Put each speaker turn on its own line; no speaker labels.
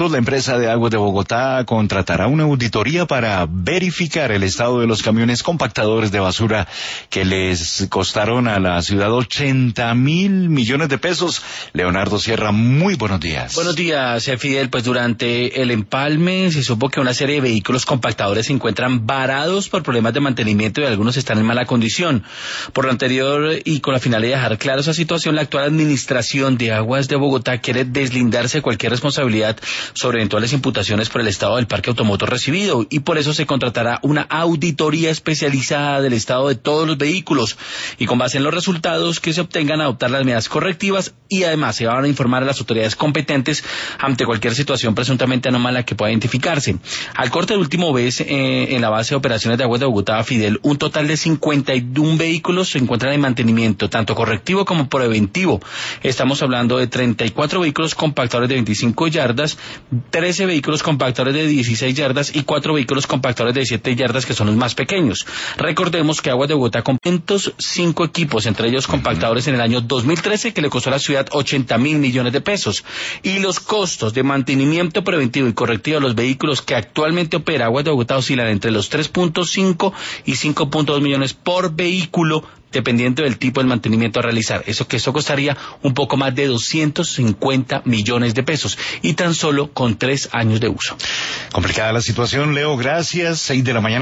La empresa de aguas de Bogotá contratará una auditoría para verificar el estado de los camiones compactadores de basura que les costaron a la ciudad 80.000 millones de pesos. Leonardo Sierra, muy buenos días.
Buenos días, Fidel. Pues durante el empalme se supo que una serie de vehículos compactadores se encuentran varados por problemas de mantenimiento y algunos están en mala condición. Por lo anterior y con la finalidad de dejar clara esa situación, la actual administración de Aguas de Bogotá quiere deslindarse de cualquier responsabilidad sobre eventuales imputaciones por el estado del parque automotor recibido, y por eso se contratará una auditoría especializada del estado de todos los vehículos, y con base en los resultados que se obtengan adoptar las medidas correctivas, y además se van a informar a las autoridades competentes ante cualquier situación presuntamente anómala que pueda identificarse. Al corte del último vez en la base de operaciones de Aguas de Bogotá, Fidel, un total de 51 vehículos se encuentran en mantenimiento, tanto correctivo como preventivo. Estamos hablando de 34 vehículos compactadores de 25 yardas, 13 vehículos compactadores de 16 yardas y 4 vehículos compactadores de 7 yardas, que son los más pequeños. Recordemos que Aguas de Bogotá compró 5 equipos, entre ellos compactadores, en el año 2013, que le costó a la ciudad 80.000 millones de pesos. Y los costos de mantenimiento preventivo y correctivo de los vehículos que actualmente opera Aguas de Bogotá oscilan entre los 3.5 y 5.2 millones por vehículo, dependiendo del tipo de mantenimiento a realizar. Eso costaría un poco más de 250 millones de pesos, y tan solo con 3 años de uso.
Complicada la situación, Leo, gracias. 6 de la mañana.